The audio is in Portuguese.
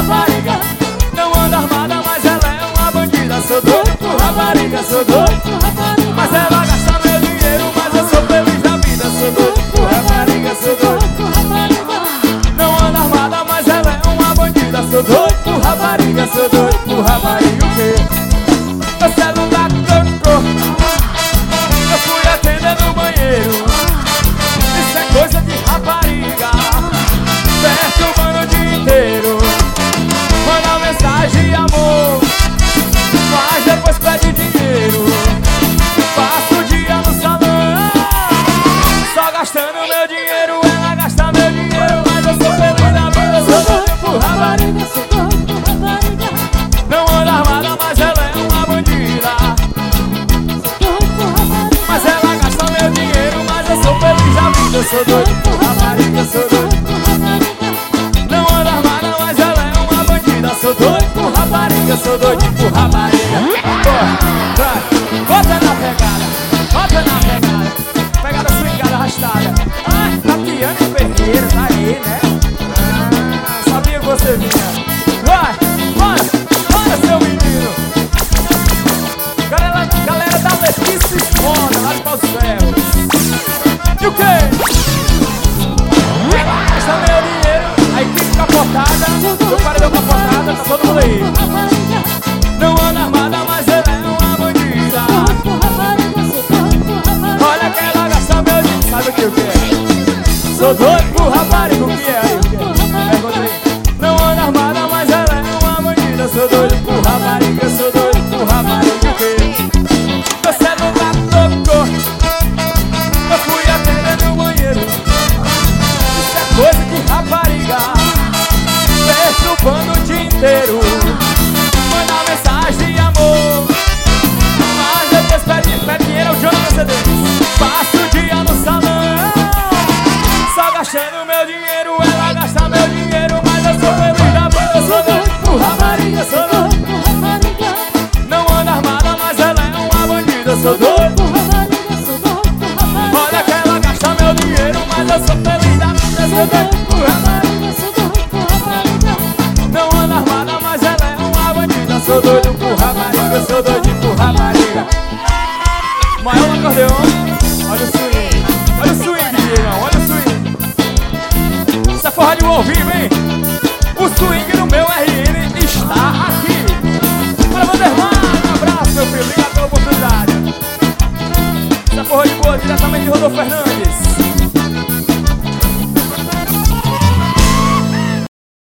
rapariga. Não anda armada, mas ela é uma bandida. Sou doido por rapariga, sou doido por rapariga. Mas ela gasta meu dinheiro, mas eu sou feliz da vida. Sou doido por rapariga, sou doido por rapariga. Não anda armada, mas ela é uma bandida. Sou doido por rapariga, sou doido por rapariga. O quê? Meu celular tocou, eu fui atender no banheiro. Isso é coisa de rapariga, perturbando o dia inteiro. Manda mensagem de amor, mas depois pede dinheiro. Passo o dia no salão, só gastando meu dinheiro. Ela gasta meu dinheiro, mas eu sou feliz da vida. Sou doido por rapariga, sou doido por rapariga. Não anda armada, mas ela é uma bandida. Mas ela gasta meu dinheiro, mas eu sou feliz da vida. Eu sou doido por rapariga, sou doido por rapariga. Não anda armada, mas ela é uma bandida. Sou doido por rapariga, sou doido por rapariga. Bota na pegada, bota na pegada. Pegada swingada, arrastada. Ai, Tatiana Ferreira, tá aí, né? Sabia que você vinha. Vai, bora, bora, seu menino. Galera da Letícia Escola, lá de Paus Ferros. E o quê? Ela gasta meu dinheiro, a equipe capotada, meu paredão capotada, tá todo mundo aí. Não anda armada, mas ela é uma bandida. Olha que ela gasta meu dinheiro, sabe o que é? Sou doido por rapariga, o que é aí? Não anda armada, mas ela é uma bandida. Sou doido por rapariga, sou doido por rapariga, o que? Meu celular tocou, eu fui atender no banheiro. Isso é coisa de rapariga, perturbando o dia inteiro. Manda mensagem de amor, mas depois pede dinheiro. É o Jonathan CD. Passo o dia no salão, só gastando meu dinheiro. Ela gasta meu dinheiro, mas eu sou feliz da vida. Eu sou doido por rapariga, sou doido por rapariga. Não anda armada, mas ela é uma bandida. Sou doido por rapariga, sou doido por rapariga. Olha que ela gasta meu dinheiro, mas eu sou feliz da vida. Sou doido por rapariga, sou doido por rapariga. Não anda armada, mas ela é uma bandida. Sou doido por rapariga, sou doido por rapariga. Maior acordeão, olha o swing, olha o swing, Diegão, olha o swing. Isso é forró de ao vivo, hein? O swing no meu RN está aqui. Para Vandermar, um abraço, meu filho, obrigado pela oportunidade. Essa forró de boa, diretamente de Rodolfo Fernandes.